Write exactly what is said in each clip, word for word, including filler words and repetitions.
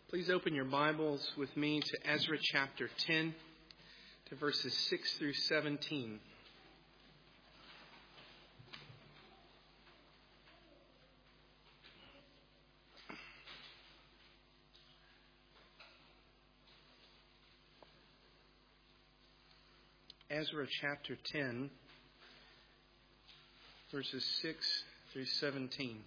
Please open your Bibles with me to Ezra chapter ten, to verses six through seventeen. Ezra chapter ten, verses six through seventeen.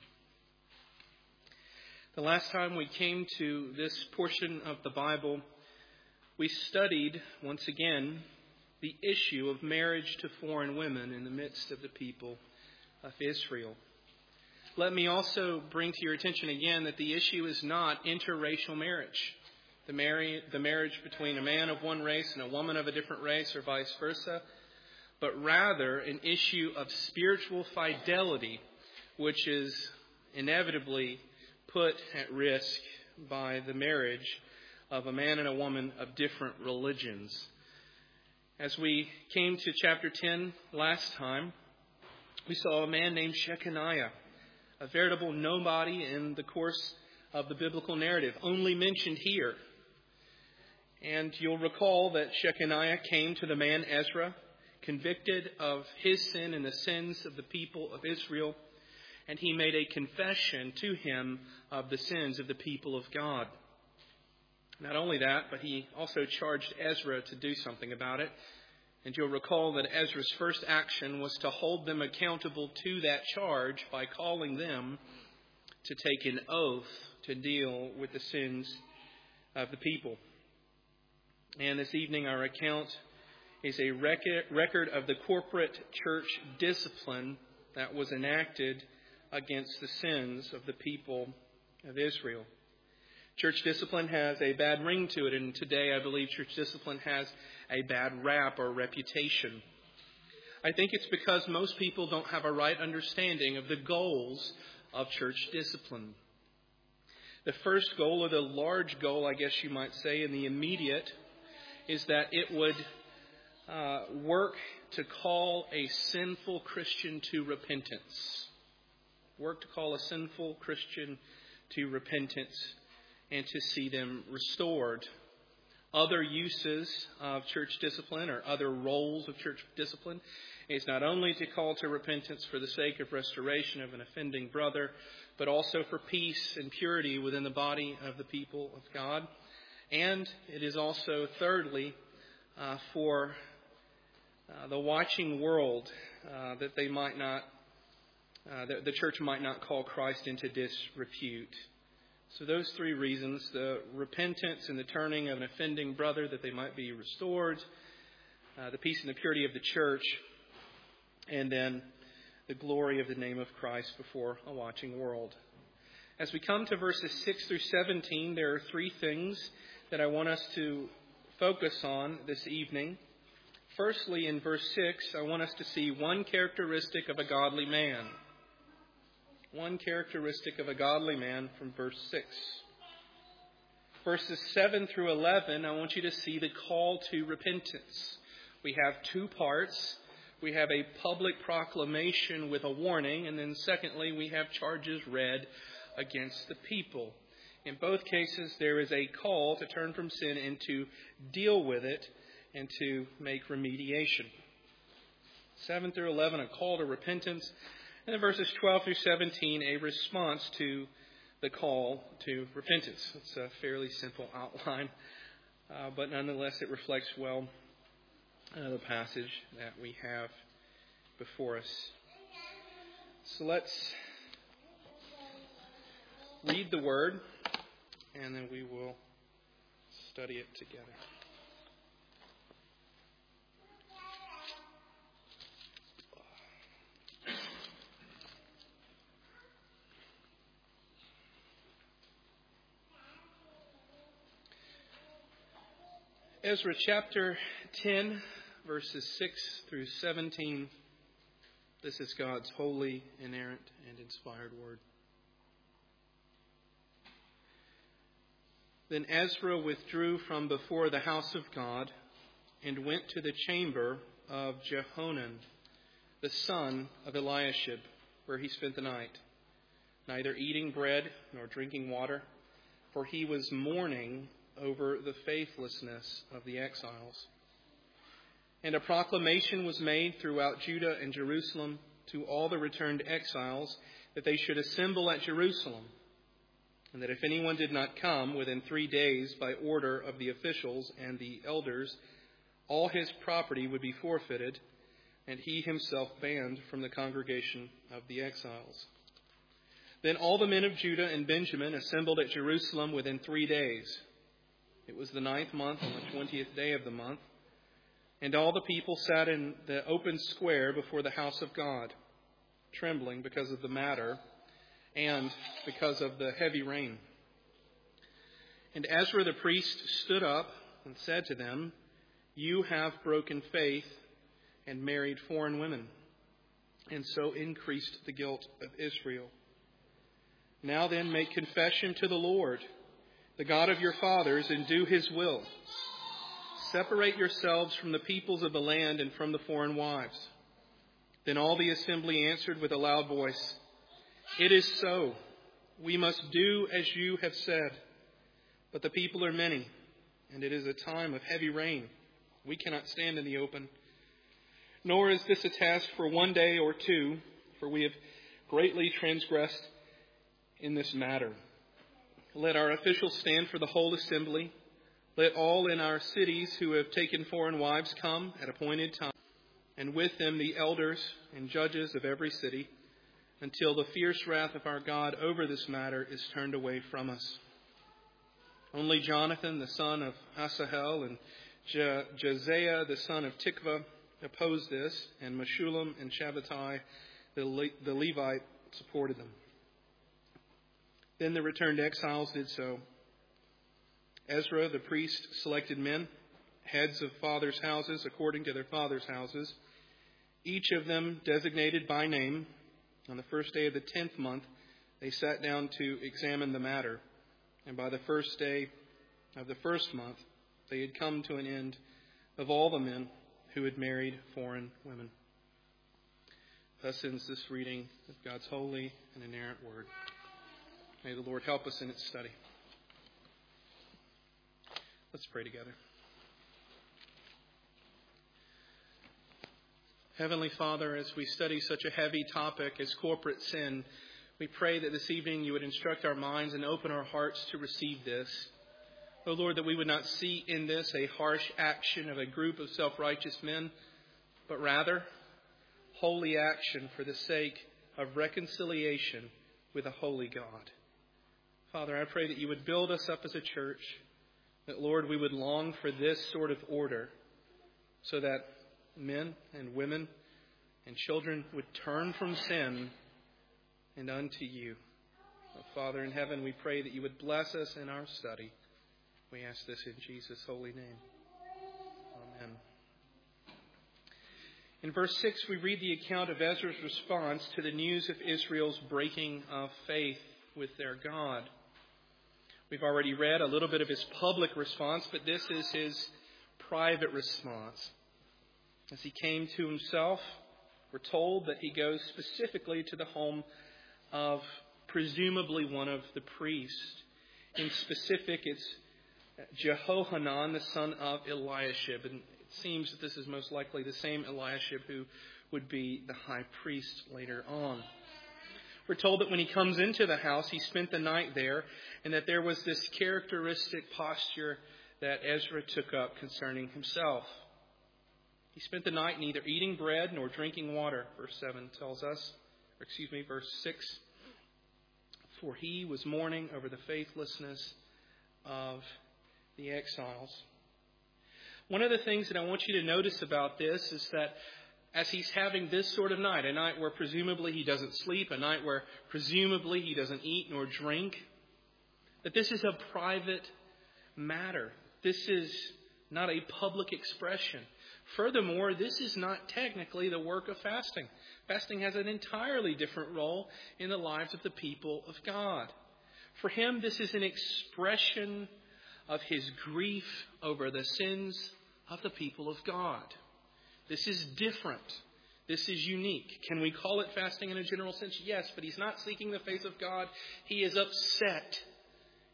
The last time we came to this portion of the Bible, we studied, once again, the issue of marriage to foreign women in the midst of the people of Israel. Let me also bring to your attention again that the issue is not interracial marriage, the, marry, the marriage between a man of one race and a woman of a different race or vice versa, but rather an issue of spiritual fidelity, which is inevitably put at risk by the marriage of a man and a woman of different religions. As we came to chapter ten last time, we saw a man named Shechaniah, a veritable nobody in the course of the biblical narrative, only mentioned here. And you'll recall that Shechaniah came to the man Ezra, convicted of his sin and the sins of the people of Israel, and he made a confession to him of the sins of the people of God. Not only that, but he also charged Ezra to do something about it. And you'll recall that Ezra's first action was to hold them accountable to that charge by calling them to take an oath to deal with the sins of the people. And this evening our account is a record of the corporate church discipline that was enacted against the sins of the people of Israel. Church discipline has a bad ring to it, and today I believe church discipline has a bad rap or reputation. I think it's because most people don't have a right understanding of the goals of church discipline. The first goal, or the large goal, I guess you might say, in the immediate, is that it would uh, work to call a sinful Christian to repentance. Work to call a sinful Christian to repentance and to see them restored. Other uses of church discipline or other roles of church discipline is not only to call to repentance for the sake of restoration of an offending brother, but also for peace and purity within the body of the people of God. And it is also, thirdly, uh, for uh, the watching world, uh, that they might not Uh, the, the church might not call Christ into disrepute. So those three reasons, the repentance and the turning of an offending brother that they might be restored, uh, the peace and the purity of the church, and then the glory of the name of Christ before a watching world. As we come to verses six through seventeen, there are three things that I want us to focus on this evening. Firstly, in verse six, I want us to see one characteristic of a godly man. One characteristic of a godly man from verse six. Verses seven through eleven, I want you to see the call to repentance. We have two parts. We have a public proclamation with a warning, and then secondly, we have charges read against the people. In both cases, there is a call to turn from sin and to deal with it and to make remediation. seven through eleven, a call to repentance. And then verses twelve through seventeen, a response to the call to repentance. It's a fairly simple outline, uh, but nonetheless it reflects well uh, the passage that we have before us. So let's read the word, and then we will study it together. Ezra chapter ten, verses six through seventeen. This is God's holy, inerrant, and inspired word. Then Ezra withdrew from before the house of God and went to the chamber of Jehonan, the son of Eliashib, where he spent the night, neither eating bread nor drinking water, for he was mourning over the faithlessness of the exiles. And a proclamation was made throughout Judah and Jerusalem to all the returned exiles that they should assemble at Jerusalem, and that if anyone did not come within three days by order of the officials and the elders, all his property would be forfeited, and he himself banned from the congregation of the exiles. Then all the men of Judah and Benjamin assembled at Jerusalem within three days. It was the ninth month on the twentieth day of the month, and all the people sat in the open square before the house of God, trembling because of the matter and because of the heavy rain. And Ezra the priest stood up and said to them, "You have broken faith and married foreign women, and so increased the guilt of Israel. Now then, make confession to the Lord, the God of your fathers, and do his will. Separate yourselves from the peoples of the land and from the foreign wives." Then all the assembly answered with a loud voice, "It is so. We must do as you have said. But the people are many, and it is a time of heavy rain. We cannot stand in the open. Nor is this a task for one day or two, for we have greatly transgressed in this matter. Let our officials stand for the whole assembly. Let all in our cities who have taken foreign wives come at appointed time, and with them the elders and judges of every city, until the fierce wrath of our God over this matter is turned away from us." Only Jonathan, the son of Asahel, and Je- Josiah, the son of Tikva, opposed this, and Meshullam and Shabbatai, the, Le- the Levite, supported them. Then the returned exiles did so. Ezra, the priest, selected men, heads of fathers' houses according to their fathers' houses, each of them designated by name. On the first day of the tenth month, they sat down to examine the matter, and by the first day of the first month, they had come to an end of all the men who had married foreign women. Thus ends this reading of God's holy and inerrant word. May the Lord help us in its study. Let's pray together. Heavenly Father, as we study such a heavy topic as corporate sin, we pray that this evening you would instruct our minds and open our hearts to receive this. O Lord, that we would not see in this a harsh action of a group of self-righteous men, but rather holy action for the sake of reconciliation with a holy God. Father, I pray that you would build us up as a church, that, Lord, we would long for this sort of order so that men and women and children would turn from sin and unto you. Oh, Father in heaven, we pray that you would bless us in our study. We ask this in Jesus' holy name. Amen. In verse six, we read the account of Ezra's response to the news of Israel's breaking of faith with their God. We've already read a little bit of his public response, but this is his private response. As he came to himself, we're told that he goes specifically to the home of presumably one of the priests. In specific, it's Jehohanan, the son of Eliashib. And it seems that this is most likely the same Eliashib who would be the high priest later on. We're told that when he comes into the house, he spent the night there, and that there was this characteristic posture that Ezra took up concerning himself. He spent the night neither eating bread nor drinking water, verse seven tells us, or excuse me, verse six. For he was mourning over the faithlessness of the exiles. One of the things that I want you to notice about this is that as he's having this sort of night, a night where presumably he doesn't sleep, a night where presumably he doesn't eat nor drink, that this is a private matter. This is not a public expression. Furthermore, this is not technically the work of fasting. Fasting has an entirely different role in the lives of the people of God. For him, this is an expression of his grief over the sins of the people of God. This is different. This is unique. Can we call it fasting in a general sense? Yes, but he's not seeking the face of God. He is upset.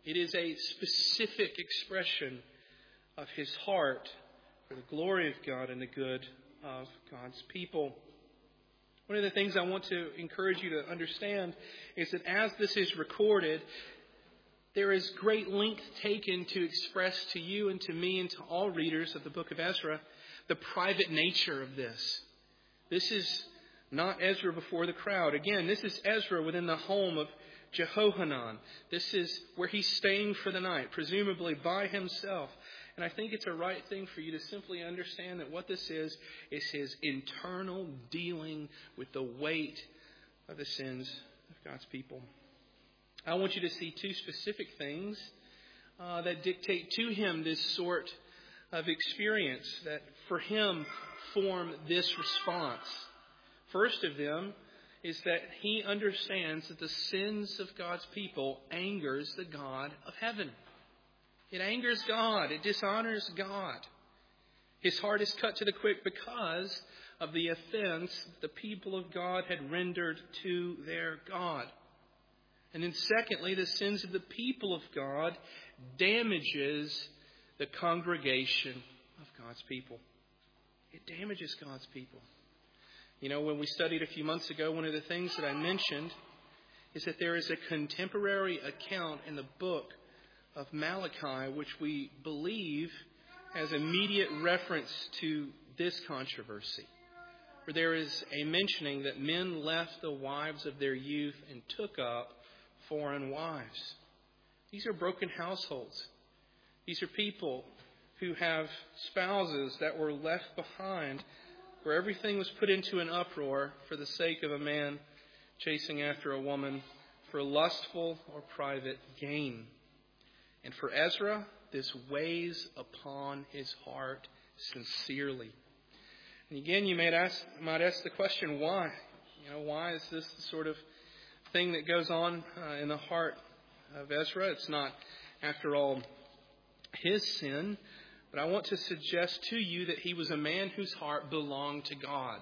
It is a specific expression of his heart for the glory of God and the good of God's people. One of the things I want to encourage you to understand is that as this is recorded, there is great length taken to express to you and to me and to all readers of the book of Ezra the private nature of this. This is not Ezra before the crowd. Again, this is Ezra within the home of Jehohanan. This is where he's staying for the night, presumably by himself. And I think it's a right thing for you to simply understand that what this is, is his internal dealing with the weight of the sins of God's people. I want you to see two specific things uh, that dictate to him this sort of experience, that for him form this response. First of them is that he understands that the sins of God's people angers the God of heaven. It angers God. It dishonors God. His heart is cut to the quick because of the offense the people of God had rendered to their God. And then secondly, the sins of the people of God damages the congregation of God's people. It damages God's people. You know, when we studied a few months ago, one of the things that I mentioned is that there is a contemporary account in the book of Malachi, which we believe has immediate reference to this controversy, where there is a mentioning that men left the wives of their youth and took up foreign wives. These are broken households. These are people who have spouses that were left behind, where everything was put into an uproar for the sake of a man chasing after a woman for lustful or private gain. And for Ezra, this weighs upon his heart sincerely. And again, you might ask, might ask the question, why? You know, why is this the sort of thing that goes on uh, in the heart of Ezra? It's not, after all, his sin. But I want to suggest to you that he was a man whose heart belonged to God.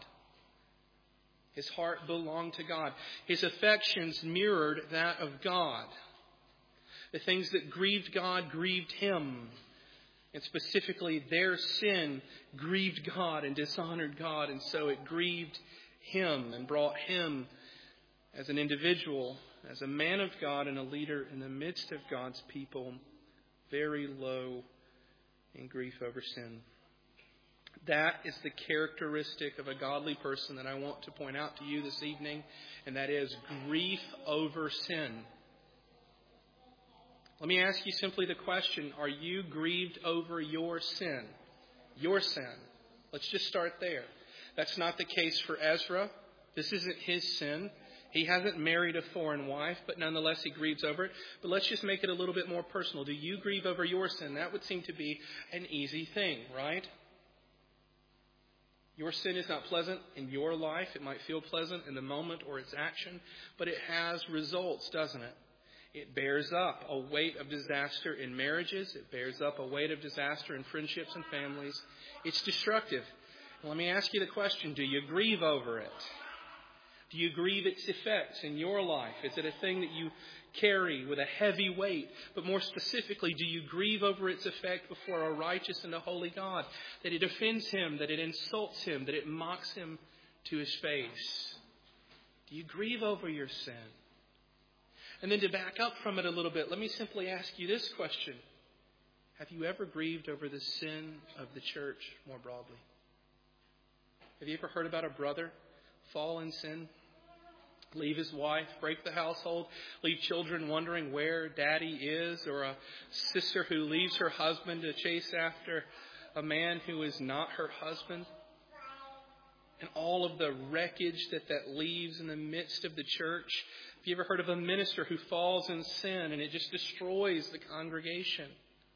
His heart belonged to God. His affections mirrored that of God. The things that grieved God grieved him. And specifically, their sin grieved God and dishonored God. And so it grieved him and brought him as an individual, as a man of God and a leader in the midst of God's people, very low in grief over sin. That is the characteristic of a godly person that I want to point out to you this evening, and that is grief over sin. Let me ask you simply the question, are you grieved over your sin? Your sin. Let's just start there. That's not the case for Ezra. This isn't his sin. He hasn't married a foreign wife, but nonetheless he grieves over it. But let's just make it a little bit more personal. Do you grieve over your sin? That would seem to be an easy thing, right? Your sin is not pleasant in your life. It might feel pleasant in the moment or its action, but it has results, doesn't it? It bears up a weight of disaster in marriages. It bears up a weight of disaster in friendships and families. It's destructive. Let me ask you the question, do you grieve over it? Do you grieve its effects in your life? Is it a thing that you carry with a heavy weight? But more specifically, do you grieve over its effect before a righteous and a holy God? That it offends him, that it insults him, that it mocks him to his face? Do you grieve over your sin? And then to back up from it a little bit, let me simply ask you this question. Have you ever grieved over the sin of the church more broadly? Have you ever heard about a brother fall in sin, leave his wife, break the household, leave children wondering where daddy is, or a sister who leaves her husband to chase after a man who is not her husband? And all of the wreckage that that leaves in the midst of the church. Have you ever heard of a minister who falls in sin and it just destroys the congregation?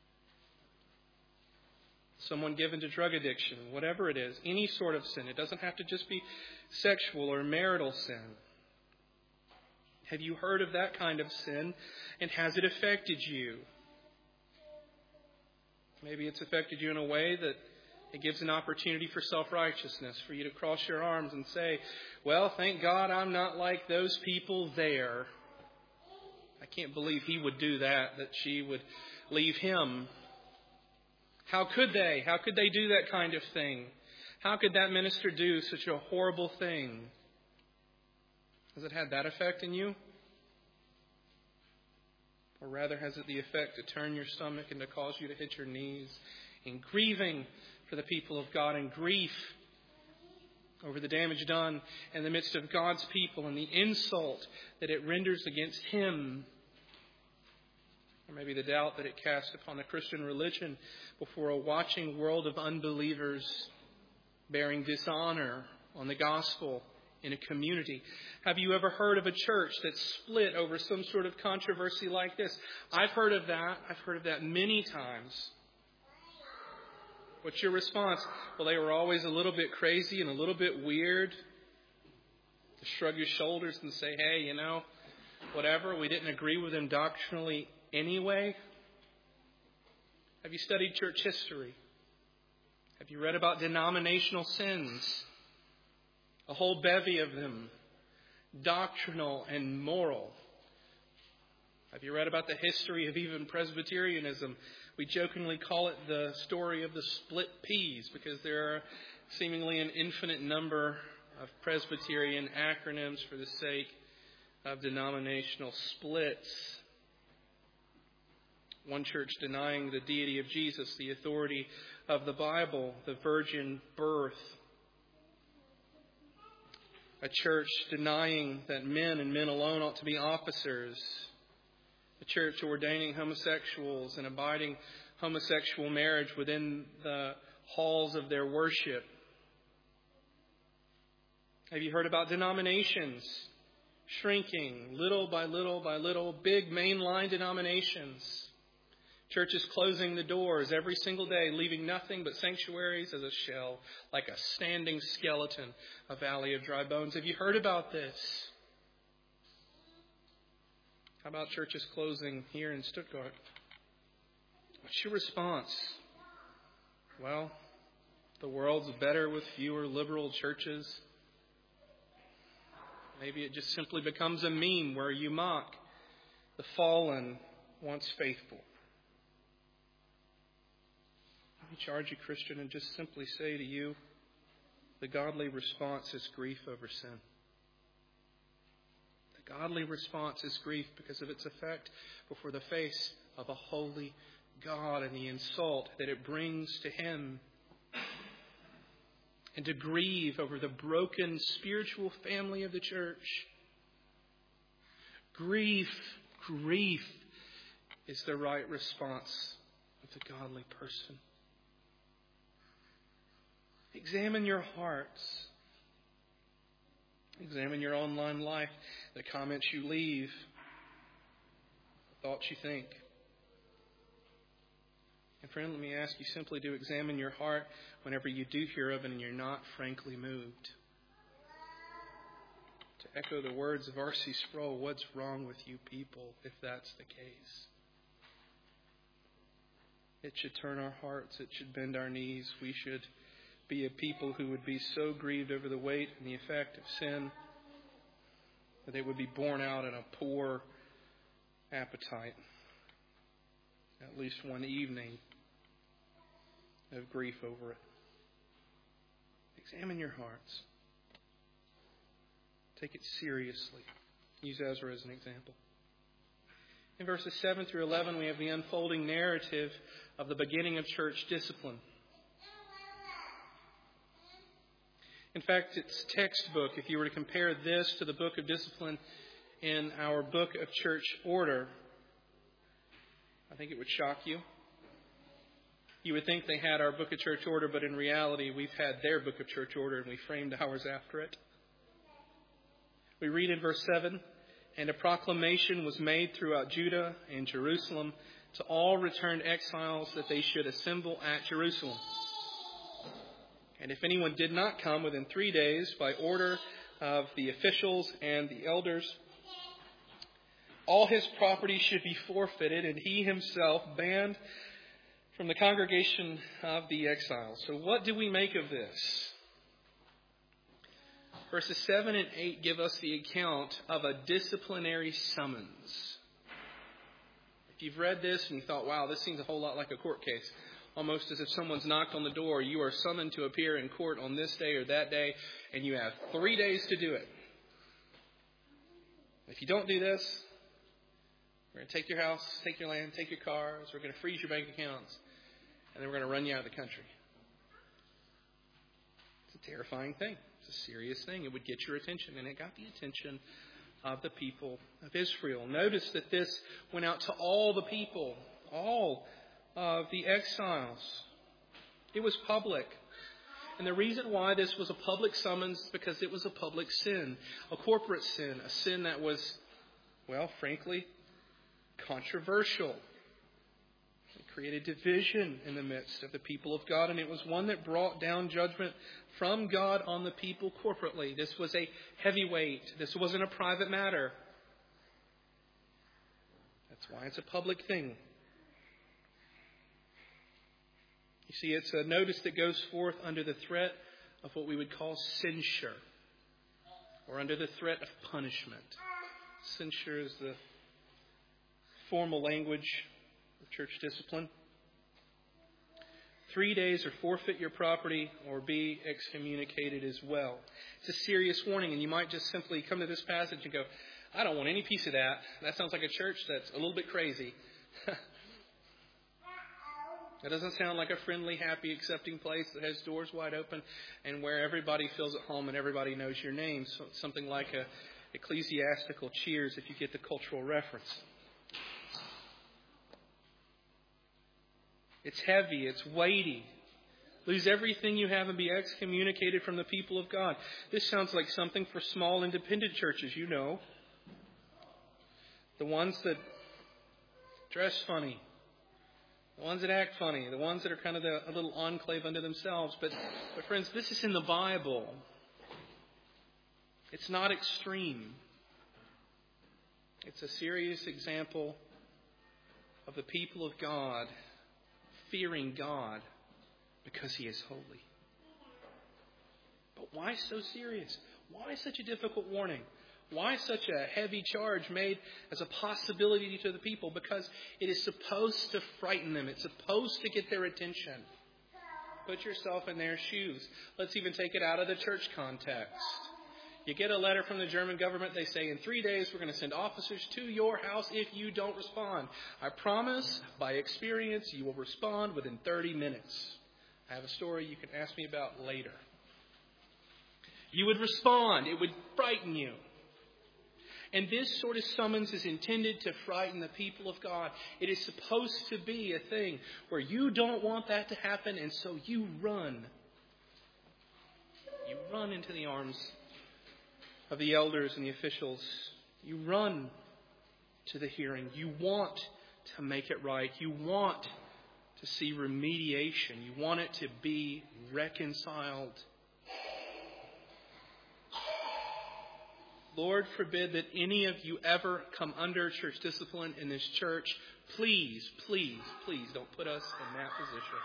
Someone given to drug addiction, whatever it is, any sort of sin. It doesn't have to just be sexual or marital sin. Have you heard of that kind of sin, and has it affected you? Maybe it's affected you in a way that it gives an opportunity for self-righteousness, for you to cross your arms and say, well, thank God I'm not like those people there. I can't believe he would do that, that she would leave him. How could they? How could they do that kind of thing? How could that minister do such a horrible thing? Has it had that effect in you? Or rather, has it the effect to turn your stomach and to cause you to hit your knees in grieving for the people of God, and grief over the damage done in the midst of God's people and the insult that it renders against Him? Or maybe the doubt that it casts upon the Christian religion before a watching world of unbelievers, bearing dishonor on the gospel in a community. Have you ever heard of a church that's split over some sort of controversy like this? I've heard of that. I've heard of that many times. What's your response? Well, they were always a little bit crazy and a little bit weird. To shrug your shoulders and say, hey, you know, whatever. We didn't agree with them doctrinally anyway. Have you studied church history? Have you read about denominational sins? A whole bevy of them, doctrinal and moral. Have you read about the history of even Presbyterianism? We jokingly call it the story of the split peas because there are seemingly an infinite number of Presbyterian acronyms for the sake of denominational splits. One church denying the deity of Jesus, the authority of the Bible, the virgin birth. A church denying that men and men alone ought to be officers. A church ordaining homosexuals and abiding homosexual marriage within the halls of their worship. Have you heard about denominations shrinking little by little by little, big mainline denominations? Churches closing the doors every single day, leaving nothing but sanctuaries as a shell, like a standing skeleton, a valley of dry bones. Have you heard about this? How about churches closing here in Stuttgart? What's your response? Well, the world's better with fewer liberal churches. Maybe it just simply becomes a meme where you mock the fallen once faithful. Let me charge you, Christian, and just simply say to you, the godly response is grief over sin. The godly response is grief because of its effect before the face of a holy God and the insult that it brings to Him. And to grieve over the broken spiritual family of the church. Grief, grief is the right response of the godly person. Examine your hearts. Examine your online life, the comments you leave, the thoughts you think. And friend, let me ask you simply to examine your heart whenever you do hear of it and you're not frankly moved. To echo the words of R C Sproul, what's wrong with you people if that's the case? It should turn our hearts. It should bend our knees. We should be a people who would be so grieved over the weight and the effect of sin that they would be borne out in a poor appetite. At least one evening of grief over it. Examine your hearts. Take it seriously. Use Ezra as an example. In verses seven through eleven, we have the unfolding narrative of the beginning of church discipline. In fact, it's textbook. If you were to compare this to the book of discipline in our book of church order, I think it would shock you. You would think they had our book of church order, but in reality, we've had their book of church order and we framed ours after it. We read in verse seven, and a proclamation was made throughout Judah and Jerusalem to all returned exiles that they should assemble at Jerusalem. And if anyone did not come within three days by order of the officials and the elders, all his property should be forfeited, and he himself banned from the congregation of the exiles. So what do we make of this? Verses seven and eight give us the account of a disciplinary summons. If you've read this and you thought, wow, this seems a whole lot like a court case, almost as if someone's knocked on the door, you are summoned to appear in court on this day or that day, and you have three days to do it. If you don't do this, we're going to take your house, take your land, take your cars, we're going to freeze your bank accounts, and then we're going to run you out of the country. It's a terrifying thing. It's a serious thing. It would get your attention, and it got the attention of the people of Israel. Notice that this went out to all the people, all of the exiles. It was public. And the reason why this was a public summons is because it was a public sin, a corporate sin, a sin that was, well, frankly, controversial. It created division in the midst of the people of God, and it was one that brought down judgment from God on the people corporately. This was a heavy weight. This wasn't a private matter. That's why it's a public thing. You see, it's a notice that goes forth under the threat of what we would call censure, or under the threat of punishment. Censure is the formal language of church discipline. Three days or forfeit your property or be excommunicated as well. It's a serious warning, and you might just simply come to this passage and go, I don't want any piece of that. That sounds like a church that's a little bit crazy. That doesn't sound like a friendly, happy, accepting place that has doors wide open and where everybody feels at home and everybody knows your name. So something like a ecclesiastical cheers if you get the cultural reference. It's heavy. It's weighty. Lose everything you have and be excommunicated from the people of God. This sounds like something for small independent churches, you know. The ones that dress funny. The ones that act funny. The ones that are kind of the, a little enclave unto themselves. But, but friends, this is in the Bible. It's not extreme. It's a serious example of the people of God fearing God because He is holy. But why so serious? Why such a difficult warning? Why such a heavy charge made as a possibility to the people? Because it is supposed to frighten them. It's supposed to get their attention. Put yourself in their shoes. Let's even take it out of the church context. You get a letter from the German government. They say, in three days, we're going to send officers to your house if you don't respond. I promise, by experience, you will respond within thirty minutes. I have a story you can ask me about later. You would respond. It would frighten you. And this sort of summons is intended to frighten the people of God. It is supposed to be a thing where you don't want that to happen, and so you run. You run into the arms of the elders and the officials. You run to the hearing. You want to make it right. You want to see remediation. You want it to be reconciled. Lord forbid that any of you ever come under church discipline in this church. Please, please, please don't put us in that position.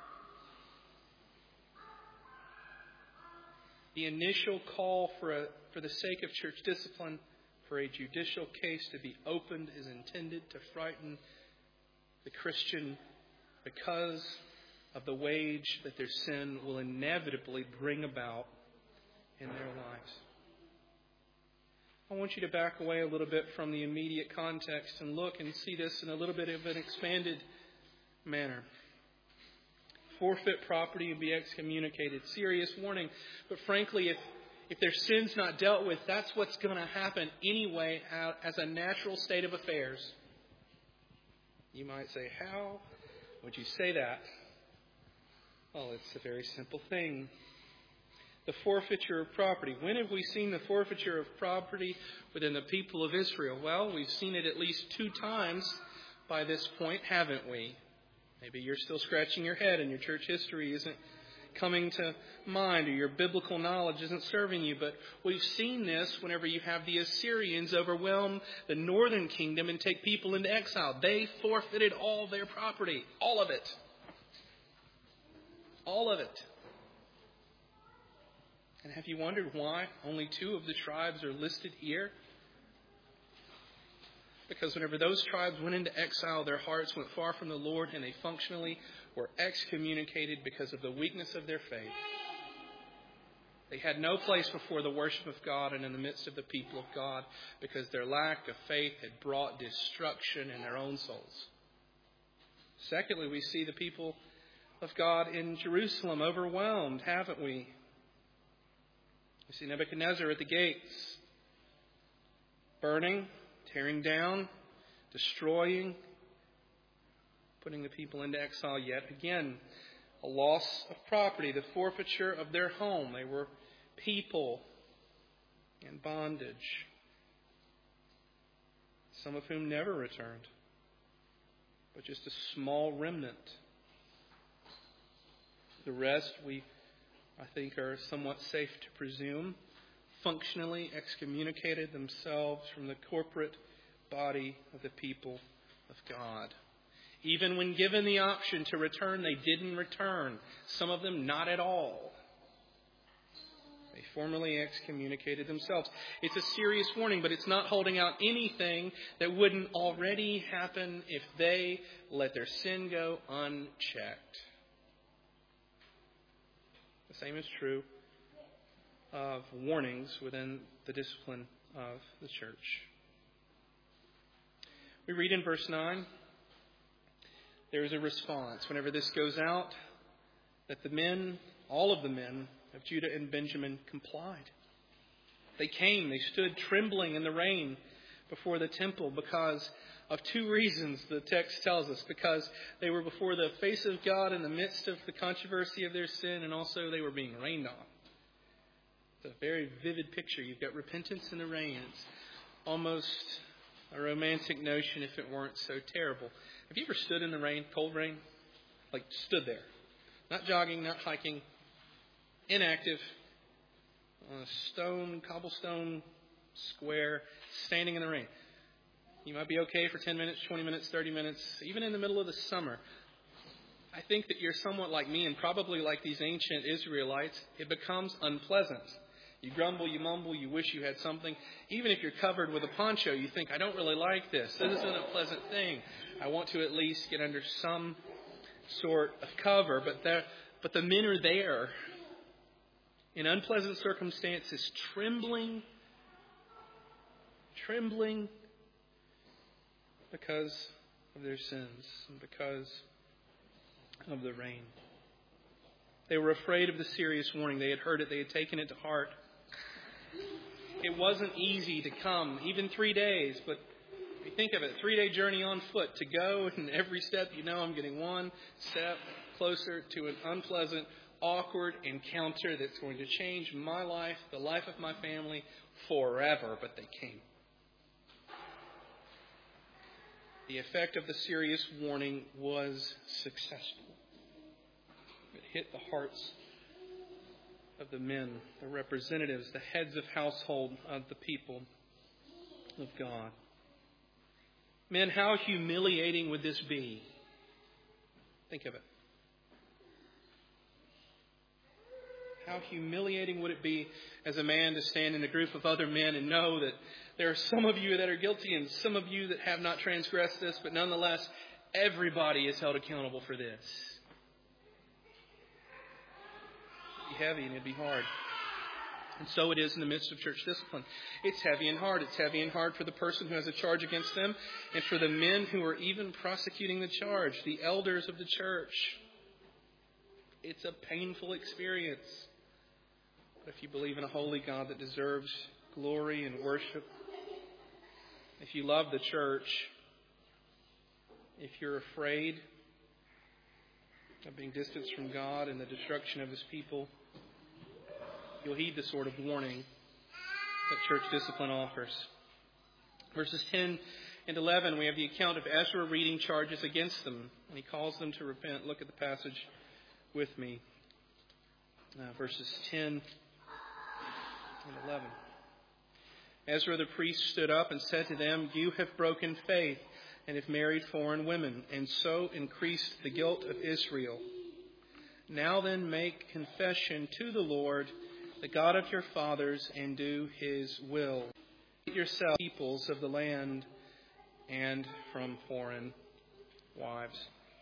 The initial call for a, for the sake of church discipline, for a judicial case to be opened, is intended to frighten the Christian because of the wage that their sin will inevitably bring about in their lives. I want you to back away a little bit from the immediate context and look and see this in a little bit of an expanded manner. Forfeit property and be excommunicated. Serious warning. But frankly, if, if their sin's not dealt with, that's what's going to happen anyway as a natural state of affairs. You might say, how would you say that? Well, it's a very simple thing. The forfeiture of property. When have we seen the forfeiture of property within the people of Israel? Well, we've seen it at least two times by this point, haven't we? Maybe you're still scratching your head and your church history isn't coming to mind or your biblical knowledge isn't serving you. But we've seen this whenever you have the Assyrians overwhelm the northern kingdom and take people into exile. They forfeited all their property. All of it. All of it. And have you wondered why only two of the tribes are listed here? Because whenever those tribes went into exile, their hearts went far from the Lord, and they functionally were excommunicated because of the weakness of their faith. They had no place before the worship of God and in the midst of the people of God, because their lack of faith had brought destruction in their own souls. Secondly, we see the people of God in Jerusalem overwhelmed, haven't we? We see Nebuchadnezzar at the gates, burning, tearing down, destroying, putting the people into exile yet again. A loss of property, the forfeiture of their home. They were people in bondage, some of whom never returned, but just a small remnant. The rest, we, I think, are somewhat safe to presume, functionally excommunicated themselves from the corporate body of the people of God. Even when given the option to return, they didn't return. Some of them not at all. They formally excommunicated themselves. It's a serious warning, but it's not holding out anything that wouldn't already happen if they let their sin go unchecked. The same is true of warnings within the discipline of the church. We read in verse nine, there is a response whenever this goes out, that the men, all of the men of Judah and Benjamin complied. They came, they stood trembling in the rain before the temple because of two reasons, the text tells us. Because they were before the face of God in the midst of the controversy of their sin, and also they were being rained on. It's a very vivid picture. You've got repentance in the rain. It's almost a romantic notion if it weren't so terrible. Have you ever stood in the rain, cold rain? Like stood there. Not jogging, not hiking. Inactive. On a stone, cobblestone square, standing in the rain. You might be okay for ten minutes, twenty minutes, thirty minutes, even in the middle of the summer. I think that you're somewhat like me and probably like these ancient Israelites. It becomes unpleasant. You grumble, you mumble, you wish you had something. Even if you're covered with a poncho, you think, I don't really like this. This isn't a pleasant thing. I want to at least get under some sort of cover. But the, but the men are there in unpleasant circumstances, trembling, trembling because of their sins and because of the rain. They were afraid of the serious warning. They had heard it. They had taken it to heart. It wasn't easy to come, even three days, but if you think of it, three-day journey on foot to go, and every step you know I'm getting one step closer to an unpleasant, awkward encounter that's going to change my life, the life of my family, forever. But they came. The effect of the serious warning was successful. It hit the hearts of the men, the representatives, the heads of household of the people of God. Men, how humiliating would this be? Think of it. How humiliating would it be as a man to stand in a group of other men and know that there are some of you that are guilty and some of you that have not transgressed this, but nonetheless, everybody is held accountable for this. It'd be heavy and it'd be hard. And so it is in the midst of church discipline. It's heavy and hard. It's heavy and hard for the person who has a charge against them and for the men who are even prosecuting the charge, the elders of the church. It's a painful experience. But if you believe in a holy God that deserves glory and worship, if you love the church, if you're afraid of being distanced from God and the destruction of His people, you'll heed the sort of warning that church discipline offers. Verses ten and eleven, we have the account of Ezra reading charges against them, and he calls them to repent. Look at the passage with me. Uh, verses ten and eleven. Ezra the priest stood up and said to them, "You have broken faith and have married foreign women, and so increased the guilt of Israel. Now then make confession to the Lord, the God of your fathers, and do His will. Yourselves, peoples of the land, and from foreign wives.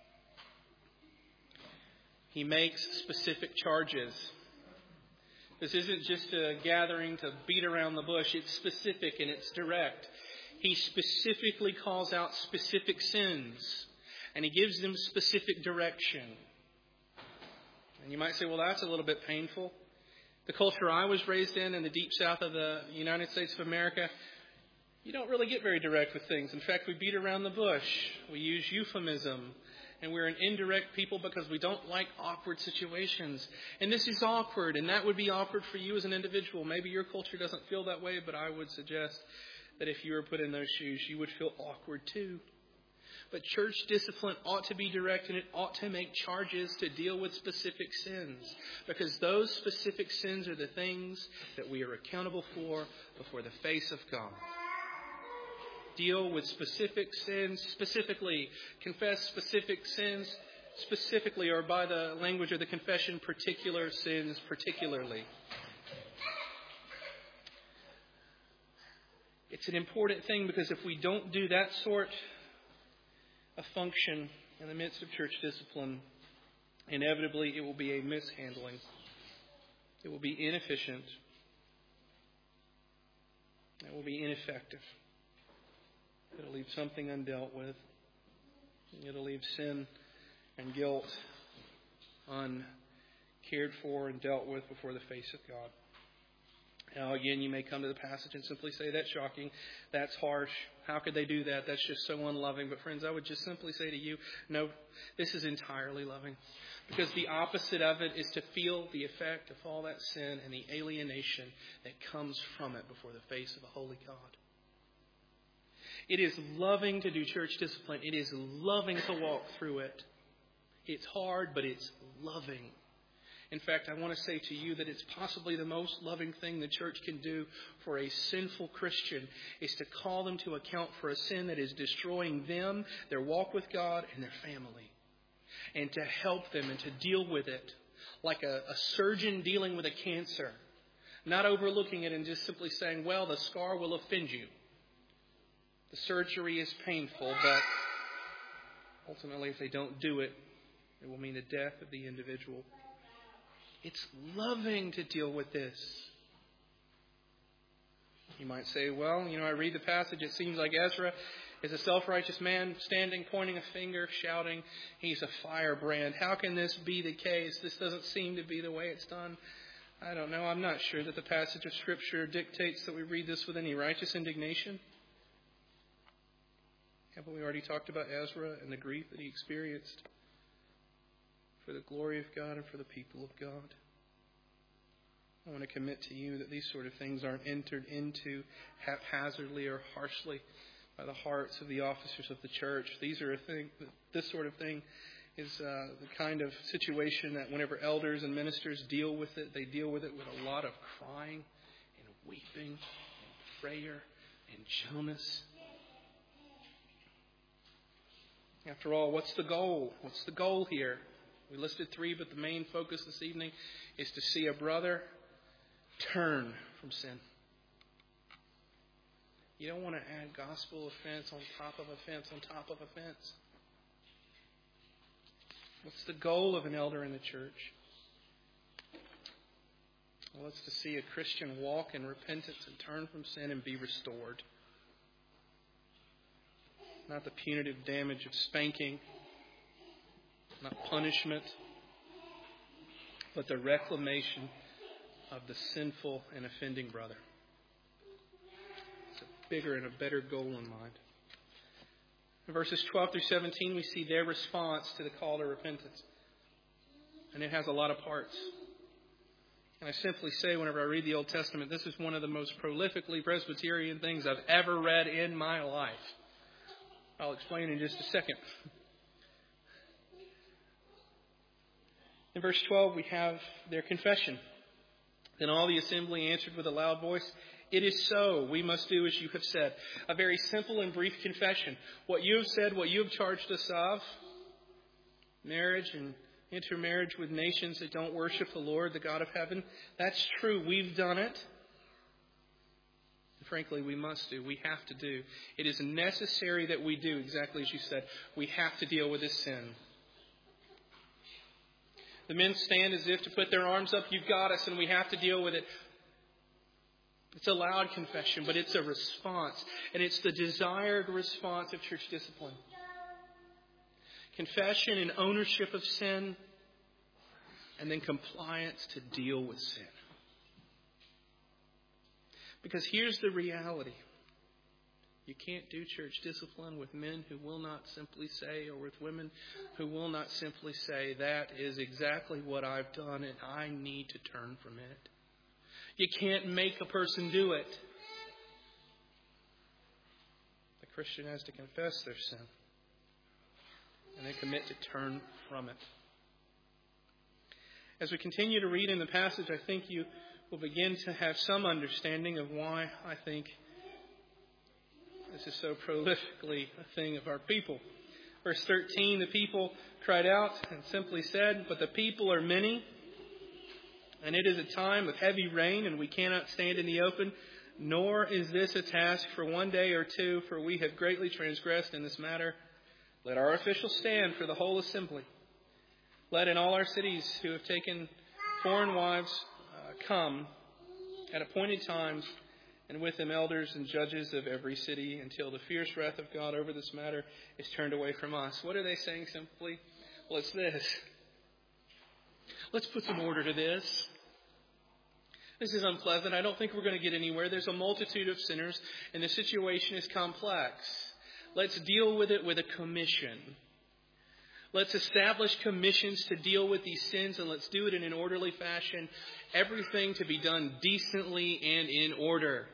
He makes specific charges. This isn't just a gathering to beat around the bush. It's specific and it's direct. He specifically calls out specific sins, and he gives them specific direction. And you might say, well, that's a little bit painful. The culture I was raised in, in the deep south of the United States of America, you don't really get very direct with things. In fact, we beat around the bush. We use euphemism. And we're an indirect people because we don't like awkward situations. And this is awkward, and that would be awkward for you as an individual. Maybe your culture doesn't feel that way, but I would suggest that if you were put in those shoes, you would feel awkward too. But church discipline ought to be direct, and it ought to make charges to deal with specific sins. Because those specific sins are the things that we are accountable for before the face of God. Deal with specific sins specifically. Confess specific sins specifically, or by the language of the confession, particular sins particularly. It's an important thing because if we don't do that sort of function in the midst of church discipline, inevitably it will be a mishandling. It will be inefficient. It will be ineffective. It'll leave something undealt with. It'll leave sin and guilt uncared for and dealt with before the face of God. Now, again, you may come to the passage and simply say, that's shocking, that's harsh, how could they do that, that's just so unloving. But friends, I would just simply say to you, no, this is entirely loving. Because the opposite of it is to feel the effect of all that sin and the alienation that comes from it before the face of a holy God. It is loving to do church discipline. It is loving to walk through it. It's hard, but it's loving. In fact, I want to say to you that it's possibly the most loving thing the church can do for a sinful Christian is to call them to account for a sin that is destroying them, their walk with God, and their family. And to help them and to deal with it like a, a surgeon dealing with a cancer. Not overlooking it and just simply saying, well, the scar will offend you. The surgery is painful, but ultimately if they don't do it, it will mean the death of the individual. It's loving to deal with this. You might say, well, you know, I read the passage, it seems like Ezra is a self-righteous man standing, pointing a finger, shouting, he's a firebrand. How can this be the case? This doesn't seem to be the way it's done. I don't know. I'm not sure that the passage of Scripture dictates that we read this with any righteous indignation. Haven't we already talked about Ezra and the grief that he experienced for the glory of God and for the people of God? I want to commit to you that these sort of things aren't entered into haphazardly or harshly by the hearts of the officers of the church. These are a thing. This sort of thing is uh, the kind of situation that whenever elders and ministers deal with it, they deal with it with a lot of crying and weeping and prayer and gentleness. After all, what's the goal? What's the goal here? We listed three, but the main focus this evening is to see a brother turn from sin. You don't want to add gospel offense on top of offense on top of offense. What's the goal of an elder in the church? Well, it's to see a Christian walk in repentance and turn from sin and be restored. Not the punitive damage of spanking, not punishment, but the reclamation of the sinful and offending brother. It's a bigger and a better goal in mind. In verses twelve through seventeen, we see their response to the call to repentance. And it has a lot of parts. And I simply say, whenever I read the Old Testament, this is one of the most prolifically Presbyterian things I've ever read in my life. I'll explain in just a second. In verse twelve, we have their confession. Then all the assembly answered with a loud voice, "It is so. We must do as you have said." A very simple and brief confession. What you have said, what you have charged us of, marriage and intermarriage with nations that don't worship the Lord, the God of heaven, that's true. We've done it. Frankly, we must do. We have to do. It is necessary that we do, exactly as you said. We have to deal with this sin. The men stand as if to put their arms up. You've got us, and we have to deal with it. It's a loud confession, but it's a response. And it's the desired response of church discipline. Confession and ownership of sin, and then compliance to deal with sin. Because here's the reality. You can't do church discipline with men who will not simply say, or with women who will not simply say, that is exactly what I've done and I need to turn from it. You can't make a person do it. The Christian has to confess their sin and then commit to turn from it. As we continue to read in the passage, I think you will begin to have some understanding of why I think this is so prolifically a thing of our people. Verse thirteen, the people cried out and simply said, but the people are many, and it is a time of heavy rain, and we cannot stand in the open, nor is this a task for one day or two, for we have greatly transgressed in this matter. Let our officials stand for the whole assembly. Let in all our cities who have taken foreign wives come at appointed times, and with them elders and judges of every city, until the fierce wrath of God over this matter is turned away from us. What are they saying simply? Well, it's this. Let's put some order to this. This is unpleasant. I don't think we're going to get anywhere. There's a multitude of sinners, and the situation is complex. Let's deal with it with a commission. Let's establish commissions to deal with these sins, and let's do it in an orderly fashion. Everything to be done decently and in order.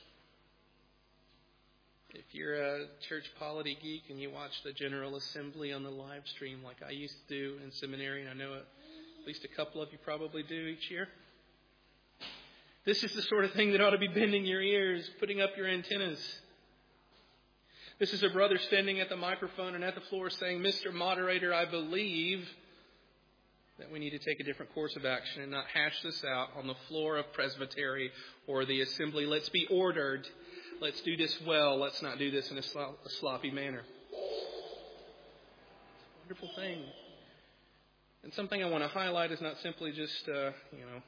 If you're a church polity geek and you watch the General Assembly on the live stream like I used to do in seminary, and I know at least a couple of you probably do each year, this is the sort of thing that ought to be bending your ears, putting up your antennas. This is a brother standing at the microphone and at the floor saying, Mister Moderator, I believe that we need to take a different course of action and not hash this out on the floor of presbytery or the assembly. Let's be ordered. Let's do this well. Let's not do this in a, slop, a sloppy manner. It's a wonderful thing. And something I want to highlight is not simply just, uh, you know,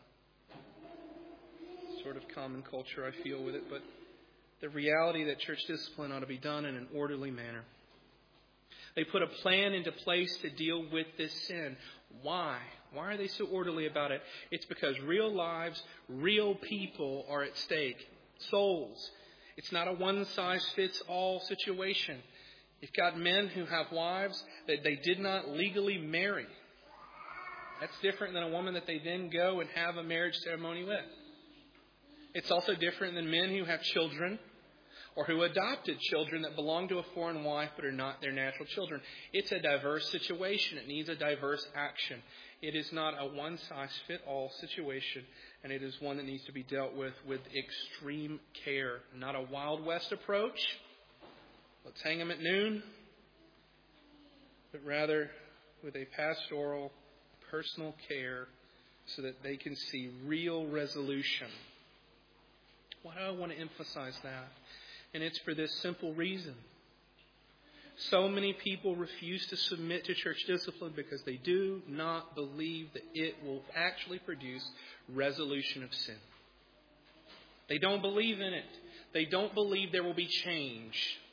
sort of common culture I feel with it, but the reality that church discipline ought to be done in an orderly manner. They put a plan into place to deal with this sin. Why? Why are they so orderly about it? It's because real lives, real people are at stake. Souls. It's not a one-size-fits-all situation. You've got men who have wives that they did not legally marry. That's different than a woman that they then go and have a marriage ceremony with. It's also different than men who have children or who adopted children that belong to a foreign wife but are not their natural children. It's a diverse situation. It needs a diverse action. It is not a one-size-fits-all situation, and it is one that needs to be dealt with with extreme care. Not a Wild West approach. Let's hang them at noon. But rather with a pastoral, personal care so that they can see real resolution. Why do I want to emphasize that? And it's for this simple reason. So many people refuse to submit to church discipline because they do not believe that it will actually produce resolution of sin. They don't believe in it. They don't believe there will be change.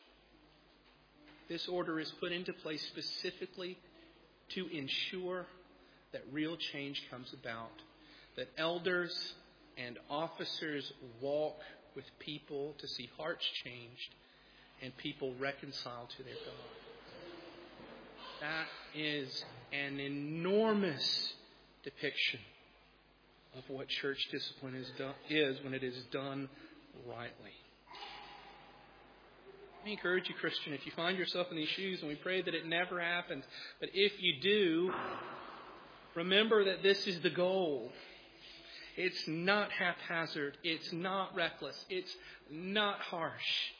This order is put into place specifically to ensure that real change comes about. That elders and officers walk with people to see hearts changed and people reconciled to their God. That is an enormous depiction of what church discipline is, done, is when it is done rightly. Let me encourage you, Christian, if you find yourself in these shoes, and we pray that it never happens, but if you do, remember that this is the goal. It's not haphazard. It's not reckless. It's not harsh.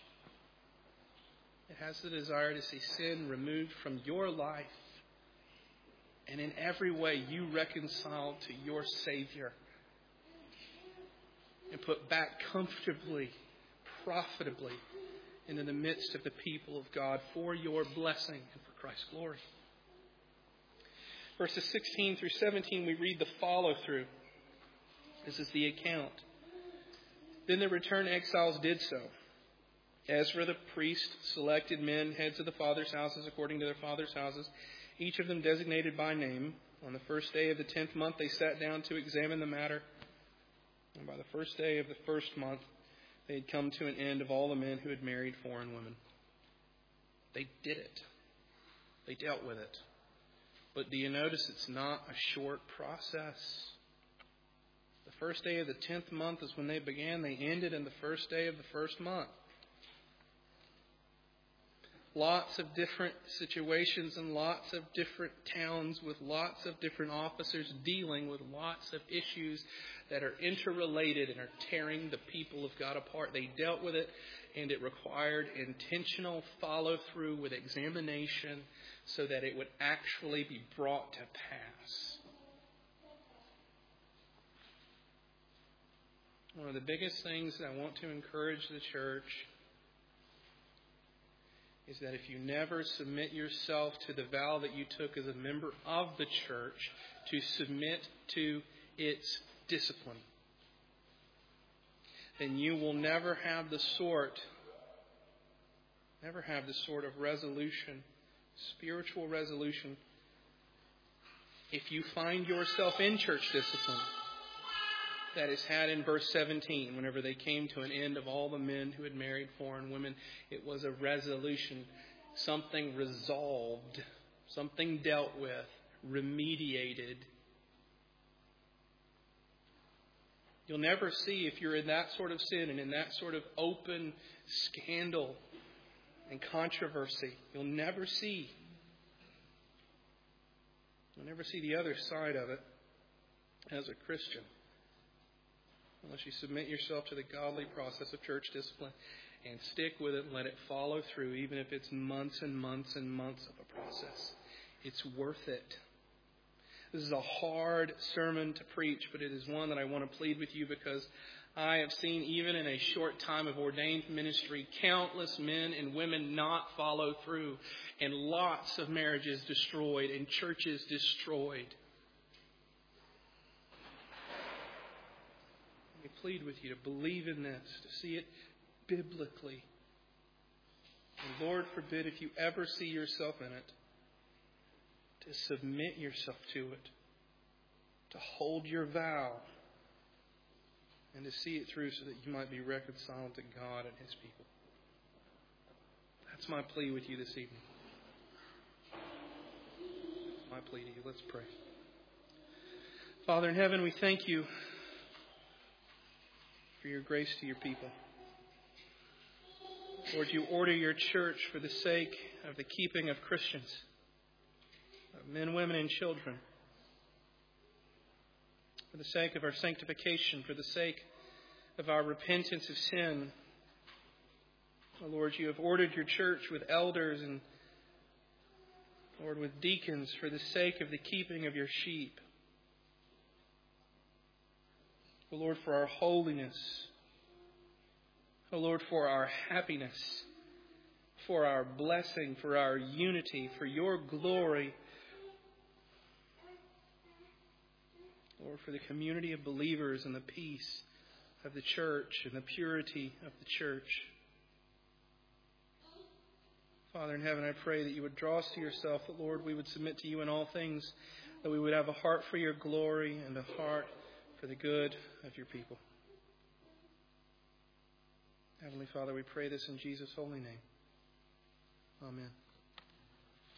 It has the desire to see sin removed from your life. And in every way, you reconciled to your Savior. And put back comfortably, profitably and in the midst of the people of God for your blessing and for Christ's glory. Verses sixteen through seventeen, we read the follow-through. This is the account. Then the returned exiles did so. Ezra the priest selected men, heads of the fathers' houses, according to their fathers' houses, each of them designated by name. On the first day of the tenth month, they sat down to examine the matter. And by the first day of the first month, they had come to an end of all the men who had married foreign women. They did it. They dealt with it. But do you notice it's not a short process? The first day of the tenth month is when they began. They ended in the first day of the first month. Lots of different situations and lots of different towns with lots of different officers dealing with lots of issues that are interrelated and are tearing the people of God apart. They dealt with it, and it required intentional follow-through with examination so that it would actually be brought to pass. One of the biggest things that I want to encourage the church is that if you never submit yourself to the vow that you took as a member of the church to submit to its discipline, then you will never have the sort, never have the sort of resolution, spiritual resolution, if you find yourself in church discipline, that is had in verse seventeen. Whenever they came to an end of all the men who had married foreign women, it was a resolution, something resolved, something dealt with, remediated. You'll never see, if you're in that sort of sin and in that sort of open scandal and controversy, you'll never see, you'll never see the other side of it as a Christian. Unless you submit yourself to the godly process of church discipline and stick with it and let it follow through, even if it's months and months and months of a process. It's worth it. This is a hard sermon to preach, but it is one that I want to plead with you because I have seen, even in a short time of ordained ministry, countless men and women not follow through, and lots of marriages destroyed and churches destroyed. I plead with you to believe in this, to see it biblically. And Lord forbid, if you ever see yourself in it, to submit yourself to it, to hold your vow, and to see it through so that you might be reconciled to God and His people. That's my plea with you this evening. That's my plea to you. Let's pray. Father in heaven, we thank you for your grace to your people. Lord, you order your church for the sake of the keeping of Christians, of men, women, and children, for the sake of our sanctification, for the sake of our repentance of sin. Oh, Lord, you have ordered your church with elders and, Lord, with deacons for the sake of the keeping of your sheep. Oh, Lord, for our holiness. Oh, Lord, for our happiness, for our blessing, for our unity, for your glory. Lord, for the community of believers and the peace of the church and the purity of the church. Father in heaven, I pray that you would draw us to yourself, that, Lord, we would submit to you in all things, that we would have a heart for your glory and a heart for the good of your people. Heavenly Father, we pray this in Jesus' holy name. Amen.